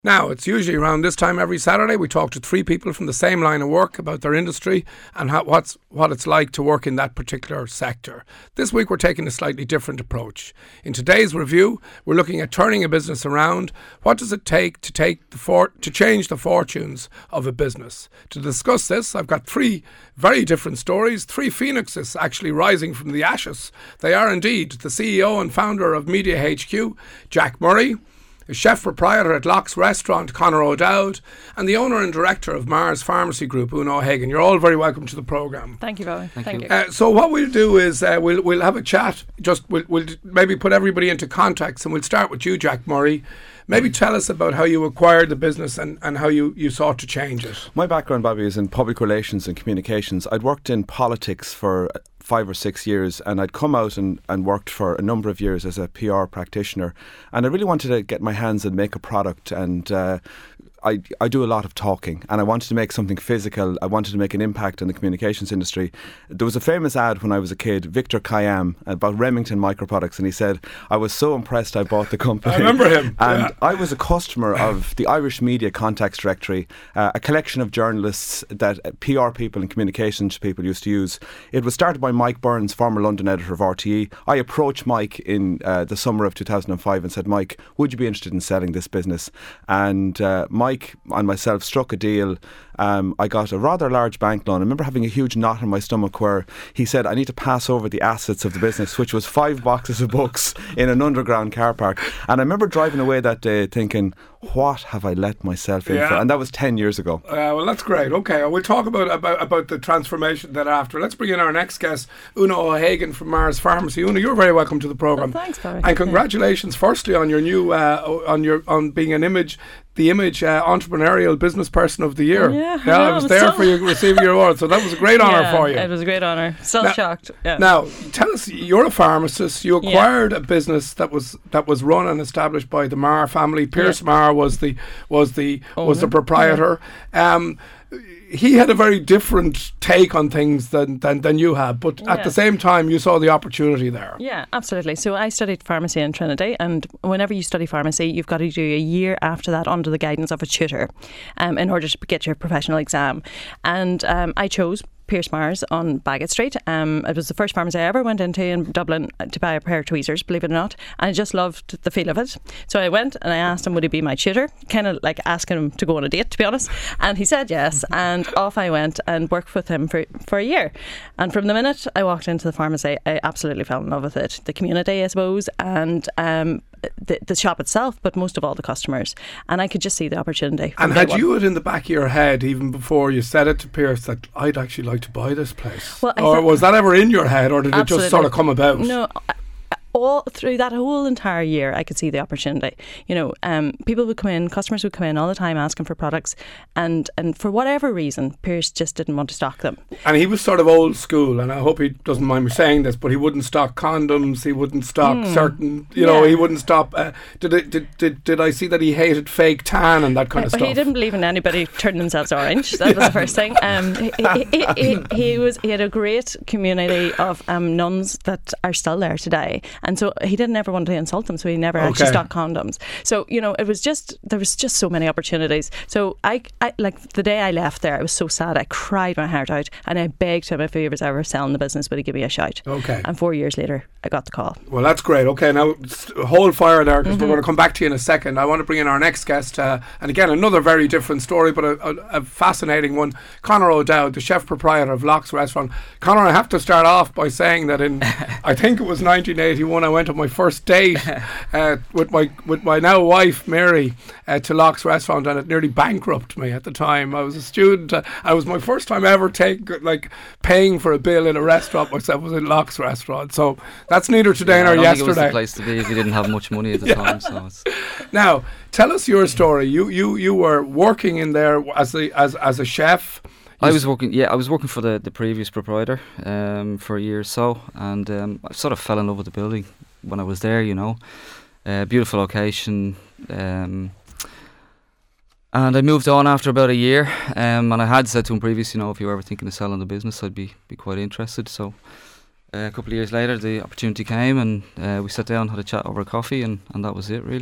Now, it's usually around this time every Saturday we talk to three people from the same line of work about their industry and what it's like to work in that particular sector. This week we're taking a slightly different approach. In today's review, we're looking at turning a business around. What does it take to change the fortunes of a business? To discuss this, I've got three very different stories, three phoenixes actually rising from the ashes. They are indeed the CEO and founder of Media HQ, Jack Murray, the chef proprietor at Locke's Restaurant, Conor O'Dowd, and the owner and director of Mars Pharmacy Group, Una O'Hagan. You're all very welcome to the programme. Thank you, Bobby. Thank you. So what we'll do is we'll have a chat. We'll maybe put everybody into context, and we'll start with you, Jack Murray. Maybe tell us about how you acquired the business and how you sought to change it. My background, Bobby, is in public relations and communications. I'd worked in politics for 5 or 6 years, and I'd come out and worked for a number of years as a PR practitioner, and I really wanted to get my hands and make a product, and I do a lot of talking, and I wanted to make something physical. I wanted to make an impact in the communications industry. There was a famous ad when I was a kid, Victor Khayyam, about Remington Microproducts, and he said, I was so impressed I bought the company. I remember him. And I was a customer of the Irish Media Contacts Directory, a collection of journalists that PR people and communications people used to use. It was started by Mike Burns, former London editor of RTE. I approached Mike in the summer of 2005 and said, Mike, would you be interested in selling this business? And Mike and myself struck a deal. I got a rather large bank loan. I remember having a huge knot in my stomach where he said I need to pass over the assets of the business, which was 5 boxes of books in an underground car park. And I remember driving away that day thinking, what have I let myself in for? And that was 10 years ago. Well, that's great. Okay, we'll talk about the transformation that after. Let's bring in our next guest, Una O'Hagan from Mars Pharmacy. Una, you're very welcome to the programme. Thanks, Barry. And congratulations, firstly, on your new on being the Image entrepreneurial business person of the year. I was there for you receiving your award, so that was a great honour for you. It was a great honour. Still shocked. Yeah. Now, tell us, you're a pharmacist. You acquired a business that was run and established by the Marr family. Pierce Marr was the proprietor. He had a very different take on things than you had, but at the same time you saw the opportunity there. Yeah, absolutely. So I studied pharmacy in Trinity, and whenever you study pharmacy, you've got to do a year after that under the guidance of a tutor in order to get your professional exam. And I chose Pierce Marr's on Bagot Street. It was the first pharmacy I ever went into in Dublin to buy a pair of tweezers, believe it or not, and I just loved the feel of it. So I went and I asked him would he be my tutor, kind of like asking him to go on a date, to be honest, and he said yes, and off I went and worked with him for a year. And from the minute I walked into the pharmacy, I absolutely fell in love with it. The community, I suppose, and the shop itself, but most of all the customers, and I could just see the opportunity. And had you it in the back of your head even before you said it to Pierce that I'd actually like to buy this place? Well, or was that ever in your head, or did it just sort of come about? No, all through that whole entire year I could see the opportunity. People would come in, customers would come in all the time asking for products, and for whatever reason Pierce just didn't want to stock them. And he was sort of old school, and I hope he doesn't mind me saying this, but he wouldn't stock condoms, he wouldn't stock certain, he wouldn't stop. Did I see that he hated fake tan and that kind of stuff? He didn't believe in anybody turning themselves orange. That was the first thing. He had a great community of nuns that are still there today. And so he didn't ever want to insult them, so he never actually stocked condoms. So, it was there was just so many opportunities. So I like the day I left there, I was so sad. I cried my heart out, and I begged him if he was ever selling the business, would he give me a shout? Okay. And 4 years later, I got the call. Well, that's great. Okay, now hold fire there, because we're going to come back to you in a second. I want to bring in our next guest, and again, another very different story, but a fascinating one. Conor O'Dowd, the chef proprietor of Locke's Restaurant. Conor, I have to start off by saying that in, I think it was 1981, I went on my first date with my now wife Mary to Locke's Restaurant, and it nearly bankrupted me at the time. I was a student. I was my first time ever paying for a bill in a restaurant myself was in Locke's Restaurant. So that's neither today nor yesterday. I don't think it was the place to be if you didn't have much money at the time. So now tell us your story. You were working in there as a chef. I was working for the previous proprietor for a year or so, and I sort of fell in love with the building when I was there. Beautiful location, and I moved on after about a year. And I had said to him previously, if you were ever thinking of selling the business, I'd be quite interested. So a couple of years later, the opportunity came, and we sat down, had a chat over coffee, and that was it, really.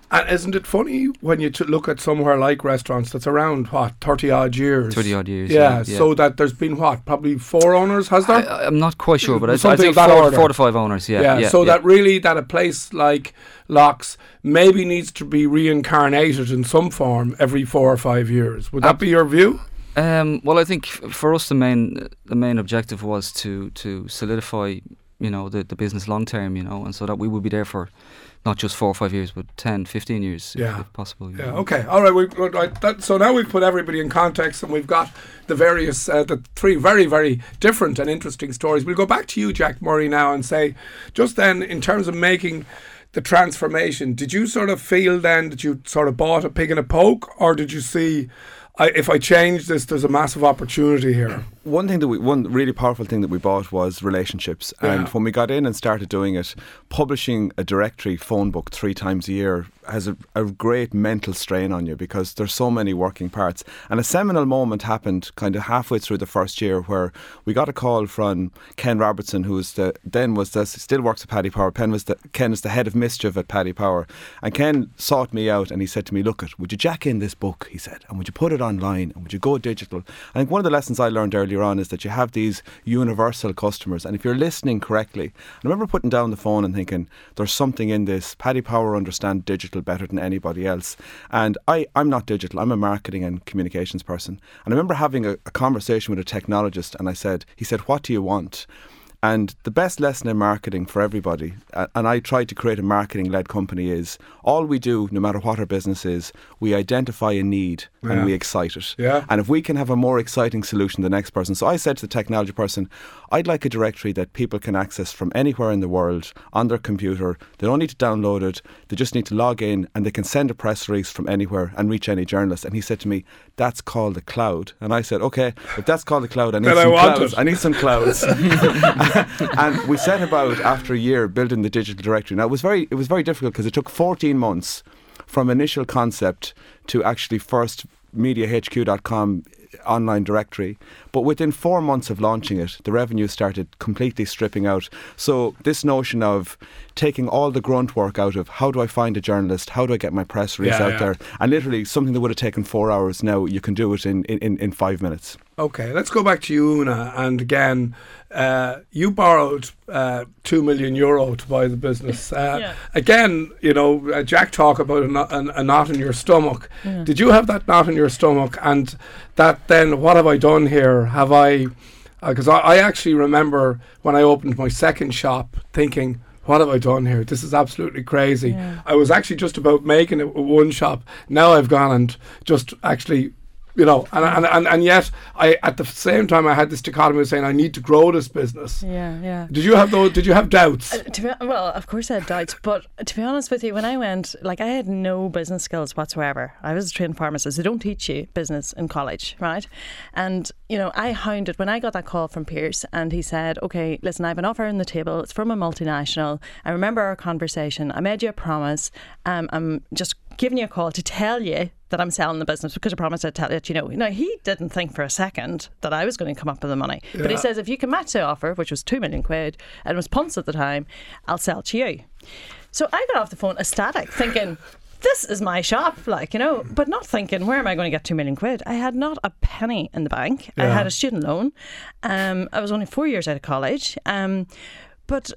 And isn't it funny when you look at somewhere like restaurants that's around, 30 odd years? 30 odd years. Yeah, so that there's been probably 4 owners, has there? I'm not quite sure, but I'd Something say of that order. 4 to 5 owners, So that really, that a place like Locks maybe needs to be reincarnated in some form every 4 or 5 years. Would that be your view? Well, I think for us the main objective was to solidify, the business long term, and so that we would be there for not just 4 or 5 years, but 10, 15 years, if possible. Yeah, okay. All right. So now we've put everybody in context and we've got the various, the 3 very, very different and interesting stories. We'll go back to you, Jack Murray, now and say, just then, in terms of making the transformation, did you sort of feel then that you sort of bought a pig in a poke, or did you see, if I change this, there's a massive opportunity here? One really powerful thing that we bought was relationships. And when we got in and started doing it, publishing a directory phone book 3 times a year has a great mental strain on you, because there's so many working parts. And a seminal moment happened kind of halfway through the first year, where we got a call from Ken Robertson, who was still works at Paddy Power. Ken is the head of mischief at Paddy Power. And Ken sought me out and he said to me, look, would you jack in this book, he said, and would you put it online, and would you go digital? I think one of the lessons I learned earlier on is that you have these universal customers, and if you're listening correctly, I remember putting down the phone and thinking, there's something in this. Paddy Power understand digital better than anybody else, and I'm not digital, I'm a marketing and communications person. And I remember having a conversation with a technologist, and he said, what do you want? And the best lesson in marketing for everybody, and I tried to create a marketing-led company, is all we do, no matter what our business is, we identify a need and we excite it. Yeah. And if we can have a more exciting solution than the next person. So I said to the technology person, I'd like a directory that people can access from anywhere in the world on their computer. They don't need to download it. They just need to log in, and they can send a press release from anywhere and reach any journalist. And he said to me, that's called the cloud. And I said, okay, if that's called the cloud, I need some clouds. I need some clouds. And we set about, after a year, building the digital directory. Now it was very difficult, because it took 14 months from initial concept to actually first mediahq.com online directory. But within 4 months of launching it, the revenue started completely stripping out. So this notion of taking all the grunt work out of, how do I find a journalist, how do I get my press release out there, and literally something that would have taken 4 hours, now you can do it in 5 minutes. Okay, let's go back to you, Una. And again, you borrowed €2 million to buy the business. Again, Jack talked about a knot in your stomach. Yeah. Did you have that knot in your stomach? And that then, what have I done here? Have I... Because I actually remember when I opened my second shop thinking, what have I done here? This is absolutely crazy. Yeah. I was actually just about making it one shop. Now I've gone and just actually... and yet I, at the same time, I had this dichotomy of saying I need to grow this business. Yeah. Did you have doubts? Well, of course I had doubts, but to be honest with you, when I went, I had no business skills whatsoever. I was a trained pharmacist. They don't teach you business in college, right? And I hounded when I got that call from Pierce, and he said, "Okay, listen, I have an offer on the table. It's from a multinational. I remember our conversation. I made you a promise. I'm just giving you a call to tell you that I'm selling the business because I promised I'd tell you. Now, he didn't think for a second that I was going to come up with the money. Yeah. But he says, if you can match the offer, which was £2 million, and it was punts at the time, I'll sell to you. So I got off the phone ecstatic, thinking, this is my shop, but not thinking, where am I going to get £2 million? I had not a penny in the bank. Yeah. I had a student loan. I was only 4 years out of college. But...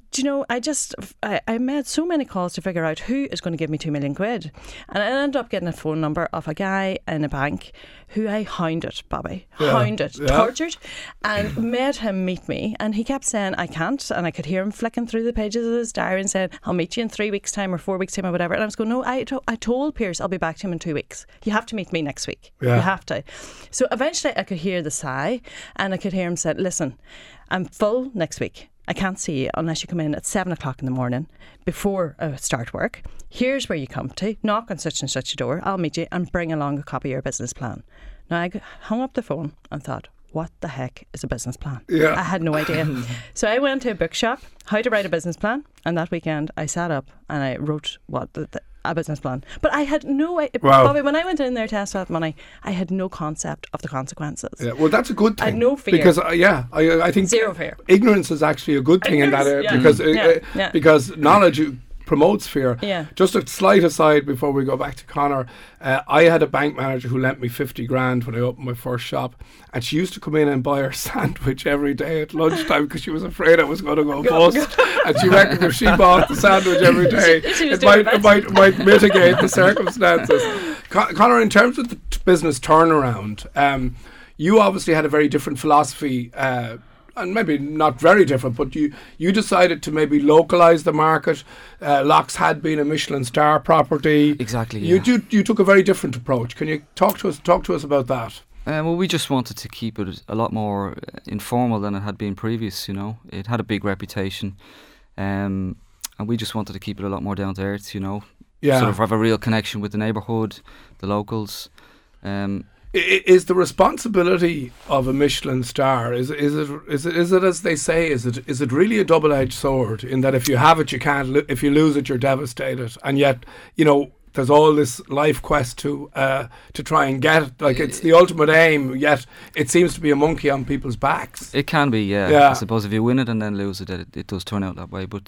I made so many calls to figure out who is going to give me £2 million. And I ended up getting a phone number of a guy in a bank who I hounded, Bobby. Tortured, and made him meet me. And he kept saying, I can't. And I could hear him flicking through the pages of his diary and saying, I'll meet you in 3 weeks' time or 4 weeks' time or whatever. And I was going, no, I told Pierce I'll be back to him in 2 weeks. You have to meet me next week. Yeah. You have to. So eventually I could hear the sigh, and I could hear him say, listen, I'm full next week. I can't see you unless you come in at 7 o'clock in the morning before I start work. Here's where you come to. Knock on such and such a door. I'll meet you and bring along a copy of your business plan. Now, I hung up the phone and thought, what the heck is a business plan? Yeah. I had no idea. So I went to a bookshop, how to write a business plan. And that weekend I sat up and I wrote a business plan. But I had no idea. Wow. Bobby, when I went in there to ask for that money, I had no concept of the consequences. Yeah, well, that's a good thing. I had no fear. Because, I think zero fear. Ignorance is actually a good thing in that area, because knowledge promotes fear. Yeah. Just a slight aside before we go back to Conor. I had a bank manager who lent me 50 grand when I opened my first shop, and she used to come in and buy her sandwich every day at lunchtime because she was afraid I was going to go bust. And she reckoned if she bought the sandwich every day, it might mitigate the circumstances. Conor, in terms of the business turnaround, you obviously had a very different philosophy, and maybe not very different, but you decided to maybe localise the market. Locks had been a Michelin star property. Exactly. Yeah. You took a very different approach. Can you talk to us about that? Well, we just wanted to keep it a lot more informal than it had been previous. You know, it had a big reputation, and we just wanted to keep it a lot more down to earth. You know, sort of have a real connection with the neighbourhood, the locals. Is the responsibility of a Michelin star is it as they say, is it really a double-edged sword in that if you have it you can't if you lose it you're devastated, and yet there's all this life quest to try and get it, like it's the ultimate aim, yet it seems to be a monkey on people's backs. It can be, yeah. I suppose if you win it and then lose it, it does turn out that way, but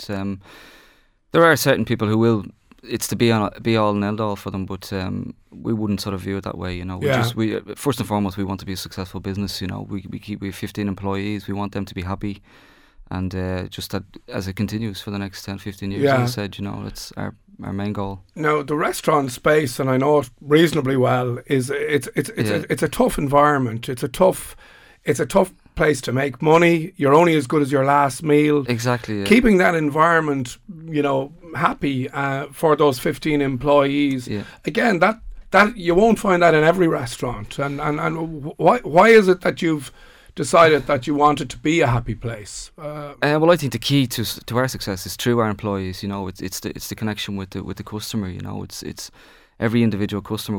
there are certain people who will. It's the be all and end all for them, but we wouldn't sort of view it that way, you know. We first and foremost, we want to be a successful business, you know. We have 15 employees. We want them to be happy, and just that as it continues for the next 10, 15 years, as I said, you know, that's our main goal. Now, the restaurant space, and I know it reasonably well, it's a tough environment. It's a tough place to make money. You're only as good as your last meal. Exactly. Yeah. Keeping that environment, happy for those 15 employees. Yeah. Again, that you won't find that in every restaurant. And why is it that you've decided that you want it to be a happy place? Well, I think the key to our success is through our employees. You know, it's the connection with the customer. You know, it's every individual customer.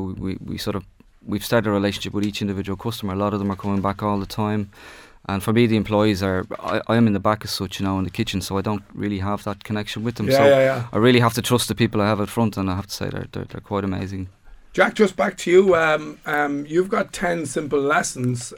We've started a relationship with each individual customer. A lot of them are coming back all the time. And for me, the employees I am in the back as such, you know, in the kitchen, so I don't really have that connection with them. I really have to trust the people I have at front, and I have to say they're quite amazing. Jack, just back to you. You've got 10 simple lessons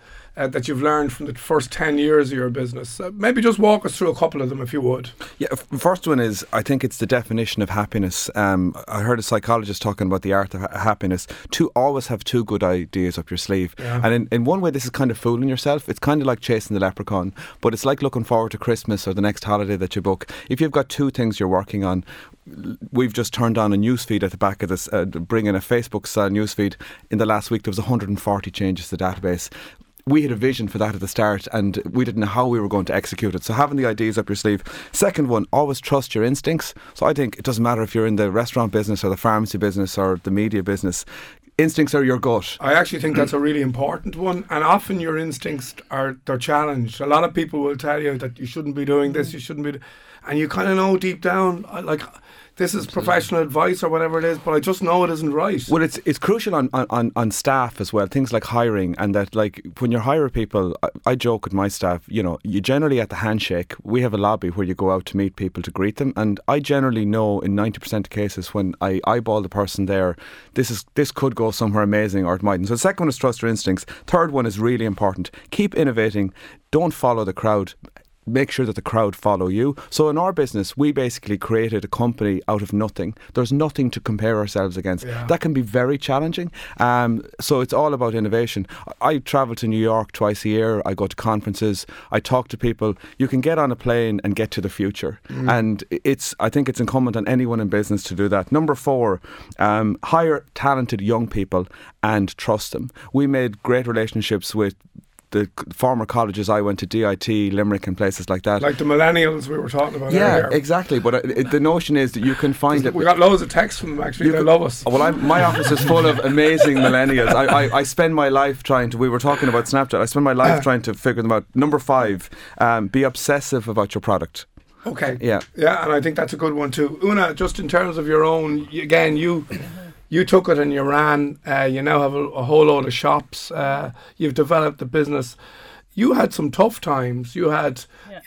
that you've learned from the first 10 years of your business. Maybe just walk us through a couple of them, if you would. Yeah, first one is, I think it's the definition of happiness. I heard a psychologist talking about the art of happiness. To always have two good ideas up your sleeve. Yeah. And in one way, this is kind of fooling yourself. It's kind of like chasing the leprechaun, but it's like looking forward to Christmas or the next holiday that you book. If you've got two things you're working on, we've just turned on a newsfeed at the back of this, bringing a Facebook-style newsfeed. In the last week, there was 140 changes to the database. We had a vision for that at the start, and we didn't know how we were going to execute it. So having the ideas up your sleeve. Second one, always trust your instincts. So I think it doesn't matter if you're in the restaurant business or the pharmacy business or the media business. Instincts are your gut. I actually think that's a really important one, and often your instincts they're challenged. A lot of people will tell you that you shouldn't be doing this, you shouldn't be, and you kind of know deep down, like, this is professional advice or whatever it is, but I just know it isn't right. Well, it's crucial on staff as well, things like hiring, and that, like, when you're hiring people, I joke with my staff, you know, you generally at the handshake, we have a lobby where you go out to meet people to greet them, and I generally know in 90% of cases when I eyeball the person there, this could go somewhere amazing or it mightn't. So the second one is trust your instincts. Third one is really important. Keep innovating. Don't follow the crowd. Make sure that the crowd follow you. So in our business, we basically created a company out of nothing. There's nothing to compare ourselves against. Yeah. That can be very challenging. So it's all about innovation. I travel to New York twice a year. I go to conferences. I talk to people. You can get on a plane and get to the future. And I think it's incumbent on anyone in business to do that. Number 4, hire talented young people and trust them. We made great relationships with the former colleges I went to, DIT, Limerick and places like that. Like the millennials we were talking about earlier. Yeah, exactly. But the notion is that you can find it. We got loads of texts from them, actually. They love us. Well, my office is full of amazing millennials. I spend my life we were talking about Snapchat, I spend my life trying to figure them out. Number 5, be obsessive about your product. Okay. Yeah. Yeah, and I think that's a good one too. Una, just in terms of your own, again, you took it and you ran. You now have a whole load of shops. You've developed the business. You had some tough times. You had,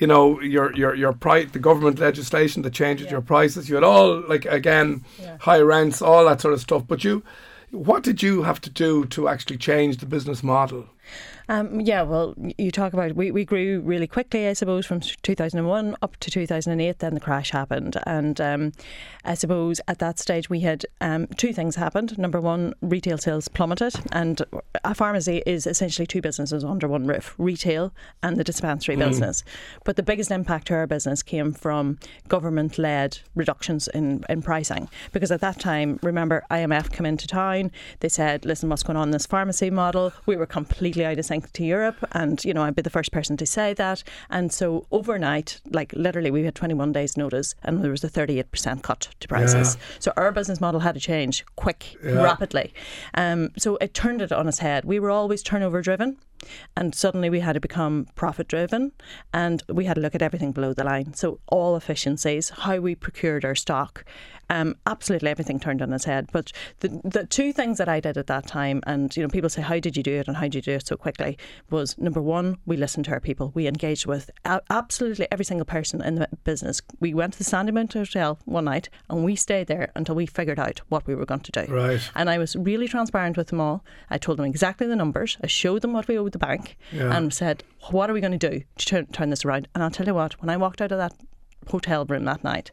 your price, the government legislation that changes your prices. You had all, high rents, all that sort of stuff. But what did you have to do to actually change the business model? Yeah, well, you talk about we grew really quickly, I suppose, from 2001 up to 2008. Then the crash happened, and I suppose at that stage we had two things happened. Number one, retail sales plummeted, and a pharmacy is essentially two businesses under one roof: retail and the dispensary business. But the biggest impact to our business came from government-led reductions in pricing, because at that time, remember, IMF came into town. They said, "Listen, what's going on in this pharmacy model?" We were completely out of sync to Europe, and I'd be the first person to say that. And so overnight, like literally, we had 21 days notice, and there was a 38% cut to prices. So our business model had to change rapidly. So it turned it on its head. We were always turnover driven, and suddenly we had to become profit driven, and we had to look at everything below the line. So all efficiencies, how we procured our stock, absolutely everything turned on its head. But the two things that I did at that time, and people say, how did you do it and how did you do it so quickly, was number one, we listened to our people. We engaged with absolutely every single person in the business. We went to the Sandymount Hotel one night and we stayed there until we figured out what we were going to do. Right. And I was really transparent with them all. I told them exactly the numbers. I showed them what we owed the bank and said, what are we going to do to turn this around? And I'll tell you what, when I walked out of that hotel room that night,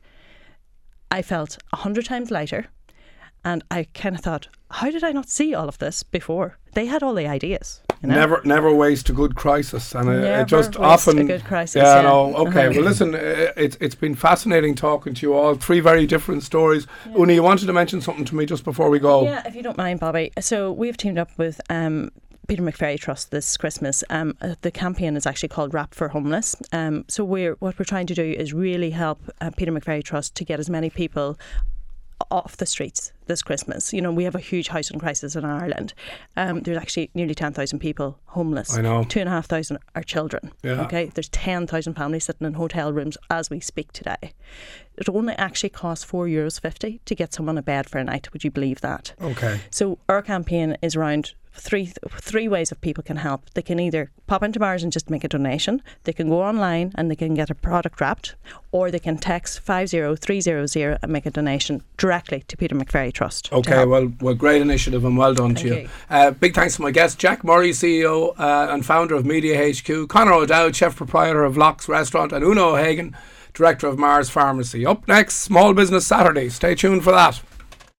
I felt 100 times lighter, and I kind of thought, how did I not see all of this before? They had all the ideas. Never waste a good crisis, and it just waste often a good crisis. Okay. Well, listen, it's been fascinating talking to you all. Three very different stories. Uni, you wanted to mention something to me just before we go? Yeah, if you don't mind, Bobby. So we've teamed up with Peter McVerry Trust this Christmas. The campaign is actually called Wrap for Homeless. So what we're trying to do is really help Peter McVerry Trust to get as many people off the streets this Christmas. We have a huge housing crisis in Ireland. There's actually nearly 10,000 people homeless. I know. 2,500 are children. Yeah. Okay, there's 10,000 families sitting in hotel rooms as we speak today. It only actually costs €4.50 to get someone a bed for a night. Would you believe that? Okay. So our campaign is around three ways of people can help. They can either pop into Mars and just make a donation, they can go online and they can get a product wrapped, or they can text 50300 and make a donation directly to Peter McVerry Trust. Okay, well, great initiative and well done to you. Big thanks to my guest, Jack Murray, CEO and founder of Media HQ, Conor O'Dowd, chef proprietor of Locke's Restaurant, and Una O'Hagan, director of Mars Pharmacy. Up next, Small Business Saturday. Stay tuned for that.